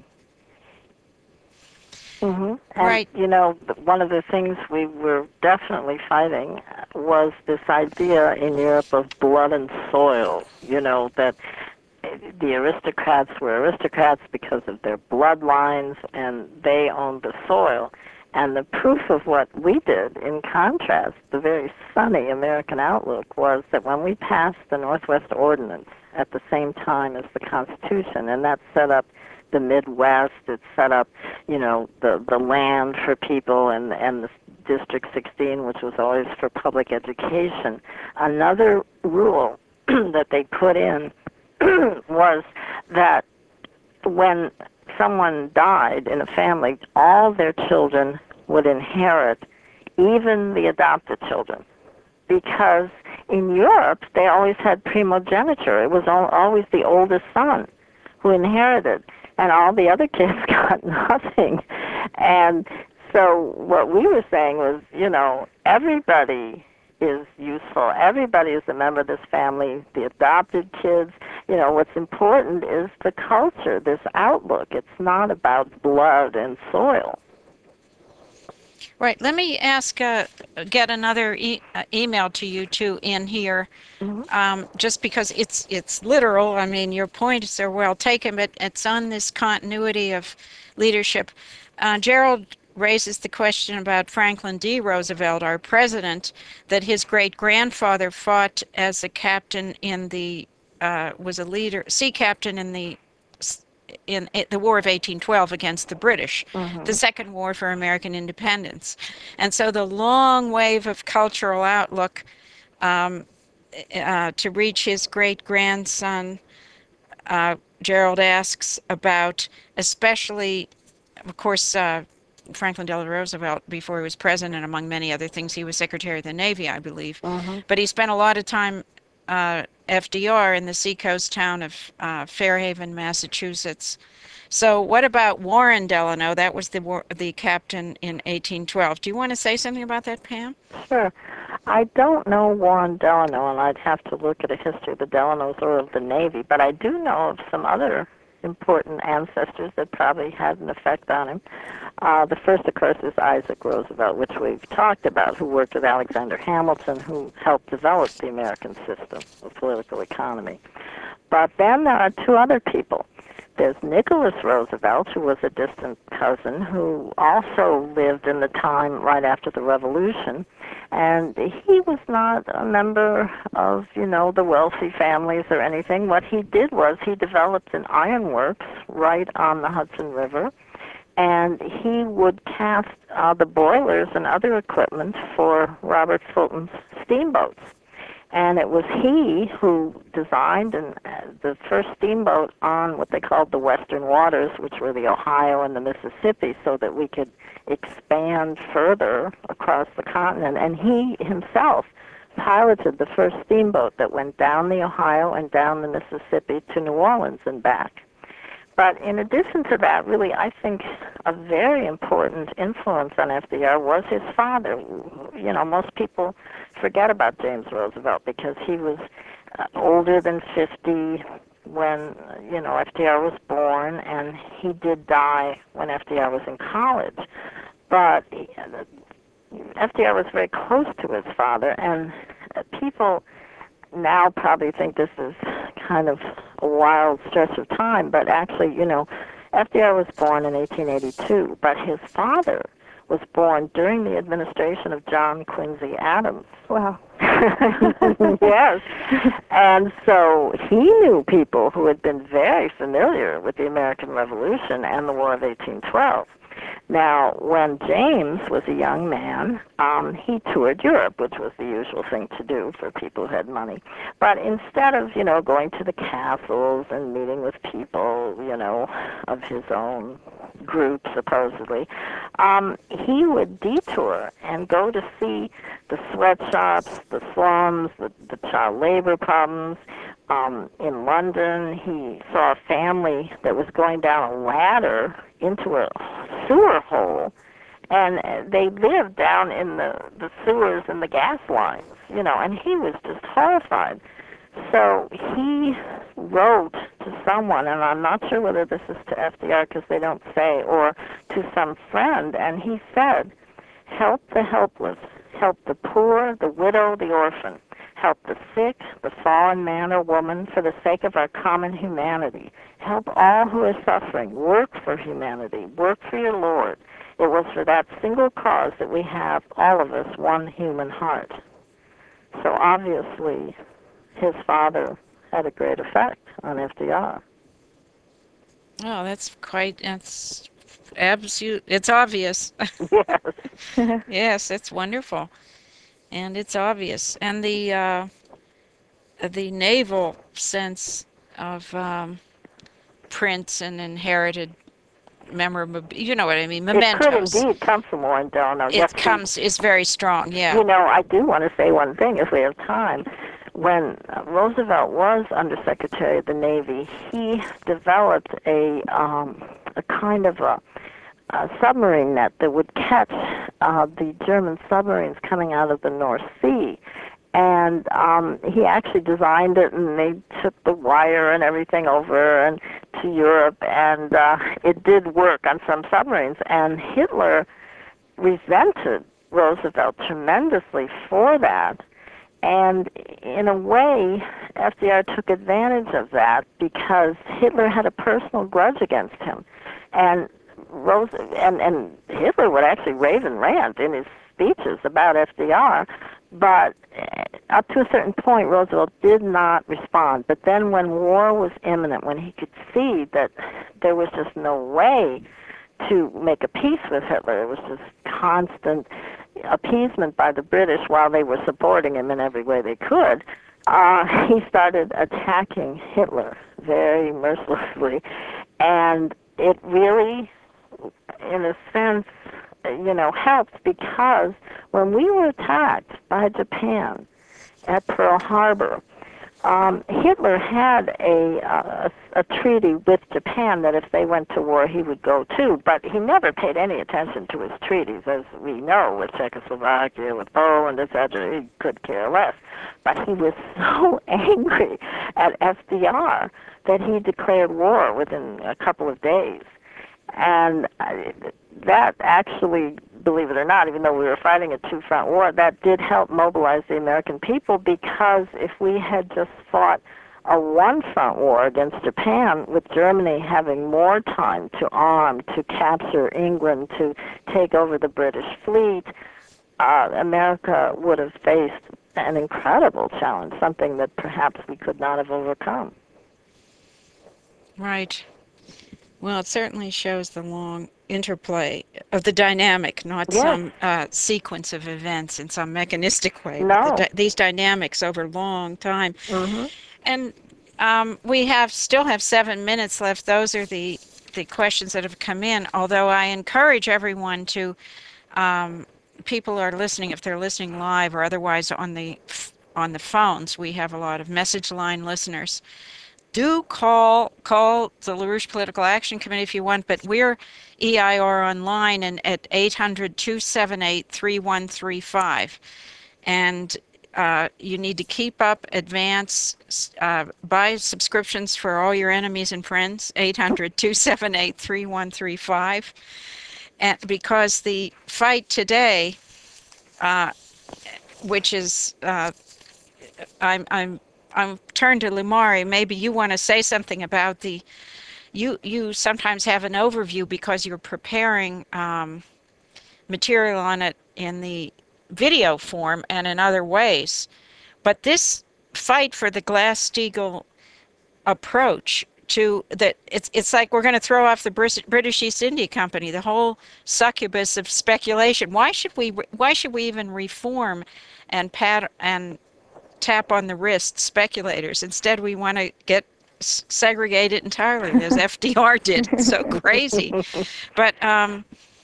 Mm-hmm. And, Right. you know, one of the things we were definitely fighting was this idea in Europe of blood and soil, you know, that the aristocrats were aristocrats because of their bloodlines, and they owned the soil. And the proof of what we did, in contrast, the very sunny American outlook, was that when we passed the Northwest Ordinance at the same time as the Constitution, and that set up the Midwest, it set up, you know, the, the land for people, and, and the District sixteen, which was always for public education. Another rule that they put in was that when someone died in a family, all their children would inherit, even the adopted children. Because in Europe, they always had primogeniture. It was al- always the oldest son who inherited, and all the other kids got nothing. And so what we were saying was, you know, everybody is useful. Everybody is a member of this family, the adopted kids. You know, what's important is the culture, this outlook. It's not about blood and soil. Right. Let me ask, uh, get another e- uh, email to you two in here, Mm-hmm. um, just because it's it's literal. I mean, your points are well taken, but it's on this continuity of leadership. Uh, Gerald raises the question about Franklin D. Roosevelt, our president, that his great-grandfather fought as a captain in the, uh, was a leader, sea captain in the in the War of eighteen twelve against the British, Mm-hmm. the second war for American independence. And so the long wave of cultural outlook um, uh, to reach his great-grandson, uh, Gerald asks about, especially, of course, uh, Franklin Delano Roosevelt, before he was president, among many other things, he was Secretary of the Navy, I believe. Mm-hmm. But he spent a lot of time, uh, F D R, in the seacoast town of uh, Fairhaven, Massachusetts. So what about Warren Delano? That was the war, the captain in eighteen twelve. Do you want to say something about that, Pam? Sure. I don't know Warren Delano, and I'd have to look at a history of the Delanos or of the Navy, but I do know of some other important ancestors that probably had an effect on him. Uh, the first, of course, is Isaac Roosevelt, which we've talked about, who worked with Alexander Hamilton, who helped develop the American system of political economy. But then there are two other people. There's Nicholas Roosevelt, who was a distant cousin, who also lived in the time right after the Revolution, and he was not a member of, you know, the wealthy families or anything. What he did was he developed an ironworks right on the Hudson River, and he would cast uh, the boilers and other equipment for Robert Fulton's steamboats. And it was he who designed and, uh, the first steamboat on what they called the Western Waters, which were the Ohio and the Mississippi, so that we could expand further across the continent. And he himself piloted the first steamboat that went down the Ohio and down the Mississippi to New Orleans and back. But in addition to that, really, I think a very important influence on F D R was his father. You know, most people forget about James Roosevelt because he was uh, older than fifty when, you know, F D R was born, and he did die when F D R was in college. But F D R was very close to his father, and people now probably think this is kind of a wild stretch of time, but actually, you know, F D R was born in eighteen eighty-two, but his father was born during the administration of John Quincy Adams. Wow. Yes. And so he knew people who had been very familiar with the American Revolution and the War of eighteen twelve. Now, when James was a young man, um, he toured Europe, which was the usual thing to do for people who had money. But instead of, you know, going to the castles and meeting with people, you know, of his own group, supposedly, um, he would detour and go to see the sweatshops, the slums, the, the child labor problems. Um, in London, he saw a family that was going down a ladder into a sewer hole, and they lived down in the, the sewers and the gas lines, you know, and he was just horrified. So he wrote to someone, and I'm not sure whether this is to F D R because they don't say, or to some friend, and he said, help the helpless, help the poor, the widow, the orphan. Help the sick, the fallen man or woman, for the sake of our common humanity. Help all who are suffering. Work for humanity. Work for your Lord. It was for that single cause that we have, all of us, one human heart. So obviously, his father had a great effect on F D R. Oh, that's quite, that's absolute, it's obvious. Yes. Yes, it's wonderful. And it's obvious. And the uh, the naval sense of um, prints and inherited memorabilia, you know what I mean, mementos. It could indeed come from Warren Delano. It Yes, comes, is very strong, yeah. You know, I do want to say one thing if we have time. When uh, Roosevelt was Undersecretary of the Navy, he developed a um, a kind of a, a submarine net that would catch uh, the German submarines coming out of the North Sea. And um, he actually designed it, and they took the wire and everything over and to Europe, and uh, it did work on some submarines. And Hitler resented Roosevelt tremendously for that. And in a way, F D R took advantage of that because Hitler had a personal grudge against him. And Rose and, and Hitler would actually rave and rant in his speeches about F D R, but up to a certain point, Roosevelt did not respond. But then when war was imminent, when he could see that there was just no way to make a peace with Hitler, it was just constant appeasement by the British while they were supporting him in every way they could, uh, he started attacking Hitler very mercilessly. And it really, in a sense, you know, helped because when we were attacked by Japan at Pearl Harbor, um, Hitler had a, a a treaty with Japan that if they went to war, he would go too. But he never paid any attention to his treaties, as we know, with Czechoslovakia, with Poland, et cetera. He could care less. But he was so angry at F D R that he declared war within a couple of days. And that actually, believe it or not, even though we were fighting a two-front war, that did help mobilize the American people, because if we had just fought a one-front war against Japan, with Germany having more time to arm, to capture England, to take over the British fleet, uh, America would have faced an incredible challenge, something that perhaps we could not have overcome. Right. Well, it certainly shows the long interplay of the dynamic, not Yes. some uh, sequence of events in some mechanistic way. No. But the di- these dynamics over long time. Mm-hmm. And um, we have still have seven minutes left. Those are the, the questions that have come in, although I encourage everyone to, um, people are listening, if they're listening live or otherwise on the on the phones, we have a lot of message line listeners. Do call call the LaRouche Political Action Committee if you want, but we're E I R online and at eight hundred, two seven eight, three one three five. And uh, you need to keep up, advance, uh, buy subscriptions for all your enemies and friends, eight hundred, two seven eight, three one three five. And because the fight today uh, which is uh, I'm I'm I'm turned to Lumari. Maybe you want to say something about the you you sometimes have an overview because you're preparing um, material on it in the video form and in other ways. But this fight for the Glass-Steagall approach to that it's it's like we're going to throw off the British East India Company, the whole succubus of speculation. Why should we why should we even reform and pat and tap on the wrist speculators? Instead, we want to get segregated entirely, as F D R did. It's so crazy. But um,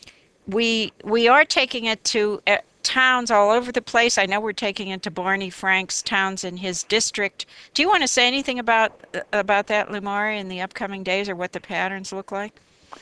we we are taking it to uh, towns all over the place. I know we're taking it to Barney Frank's towns in his district. Do you want to say anything about about that, Lumari, in the upcoming days, or what the patterns look like?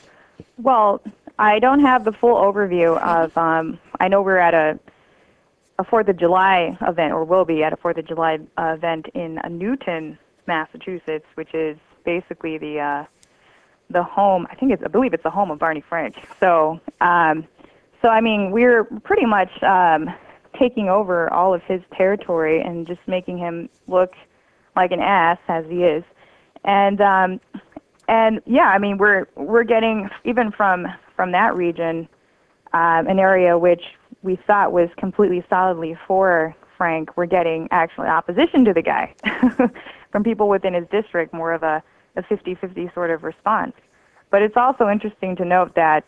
Well, I don't have the full overview of. Um, I know we're at a a Fourth of July event, or will be at a Fourth of July uh, event in uh, Newton, Massachusetts, which is basically the uh, the home. I think it's. I believe it's the home of Barney Frank. So, um, so I mean, we're pretty much um, taking over all of his territory and just making him look like an ass, as he is. And um, and yeah, I mean, we're we're getting even from from that region, um, an area which we thought was completely solidly for Frank. We're getting actually opposition to the guy from people within his district, more of a a fifty-fifty sort of response. But it's also interesting to note that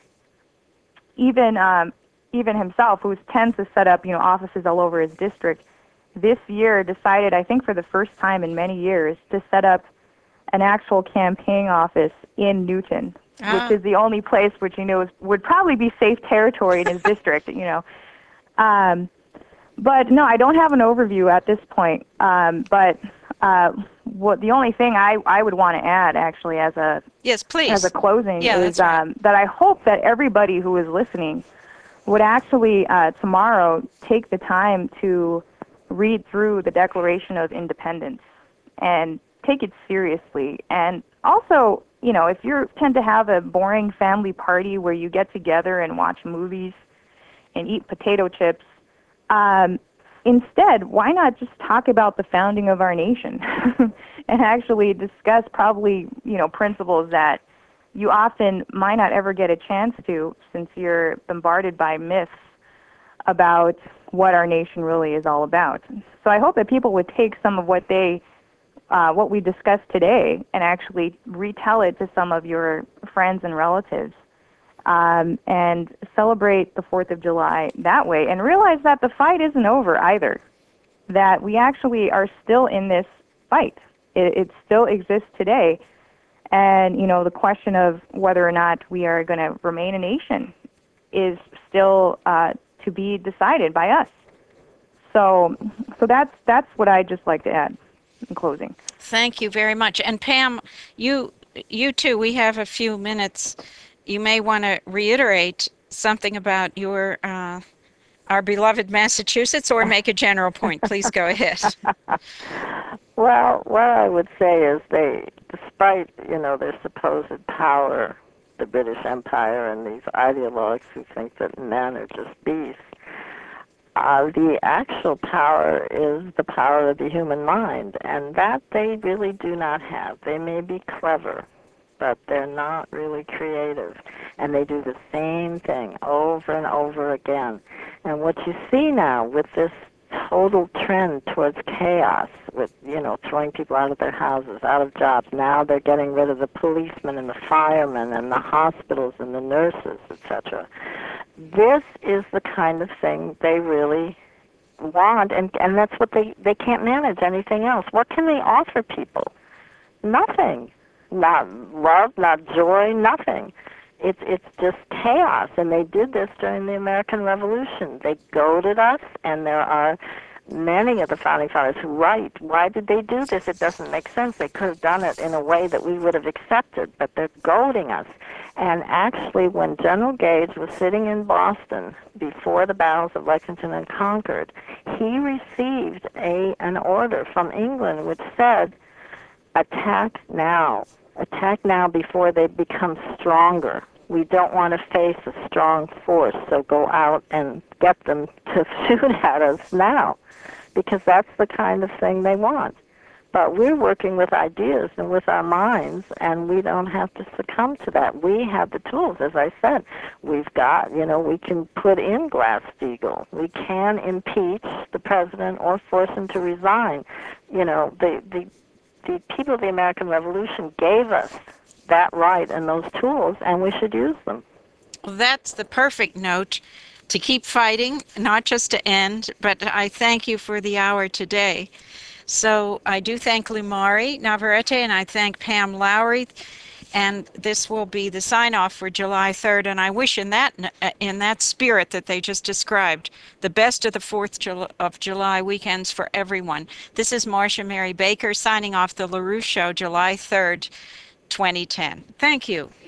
even um, even himself, who tends to set up you know offices all over his district, this year decided, I think for the first time in many years, to set up an actual campaign office in Newton, Ah. which is the only place which he knows would probably be safe territory in his district. You know, um, but no, I don't have an overview at this point. Um, but uh, what the only thing I, I would want to add, actually, as a Yes, please. as a closing, Yeah, is that's right. um, that I hope that everybody who is listening would actually uh, tomorrow take the time to read through the Declaration of Independence and take it seriously. And also, you know, if you tend to have a boring family party where you get together and watch movies and eat potato chips, um, instead, why not just talk about the founding of our nation and actually discuss probably, you know, principles that you often might not ever get a chance to, since you're bombarded by myths about what our nation really is all about. So I hope that people would take some of what they, uh, what we discussed today, and actually retell it to some of your friends and relatives, um, and celebrate the Fourth of July that way, and realize that the fight isn't over either. That we actually are still in this fight. It, it still exists today, and you know the question of whether or not we are going to remain a nation is still uh, to be decided by us. So, so that's that's what I'd just like to add in closing. Thank you very much. And Pam, you you too, we have a few minutes. You may want to reiterate something about your uh, our beloved Massachusetts, or make a general point. Please go ahead. Well, what I would say is they, despite, you know, their supposed power, the British Empire and these ideologues who think that men are just beasts, uh, the actual power is the power of the human mind, and that they really do not have. They may be clever, but they're not really creative, and they do the same thing over and over again. And what you see now with this total trend towards chaos, with, you know, throwing people out of their houses, out of jobs. Now they're getting rid of the policemen and the firemen and the hospitals and the nurses, et cetera. This is the kind of thing they really want, and, and that's what they, they can't manage anything else. What can they offer people? Nothing. Not love, not joy, nothing. It's it's just chaos, and they did this during the American Revolution. They goaded us, and there are many of the Founding Fathers who write, why did they do this? It doesn't make sense. They could have done it in a way that we would have accepted, but they're goading us. And actually, when General Gage was sitting in Boston before the battles of Lexington and Concord, he received a an order from England which said, attack now. Attack now before they become stronger. We don't want to face a strong force, so go out and get them to shoot at us now, because that's the kind of thing they want. But we're working with ideas and with our minds, and we don't have to succumb to that. We have the tools, as I said. We've got, you know, we can put in Glass-Steagall. We can impeach the president or force him to resign. You know, the, the, the people of the American Revolution gave us that right and those tools, and we should use them. Well, that's the perfect note to keep fighting, not just to end, but I thank you for the hour today. So I do thank Lumari Navarrete, and I thank Pam Lowry, and this will be the sign-off for July third, and I wish in that in that spirit that they just described, the best of the fourth of July weekends for everyone. This is Marcia Mary Baker signing off the LaRouche Show, July third, twenty ten. Thank you.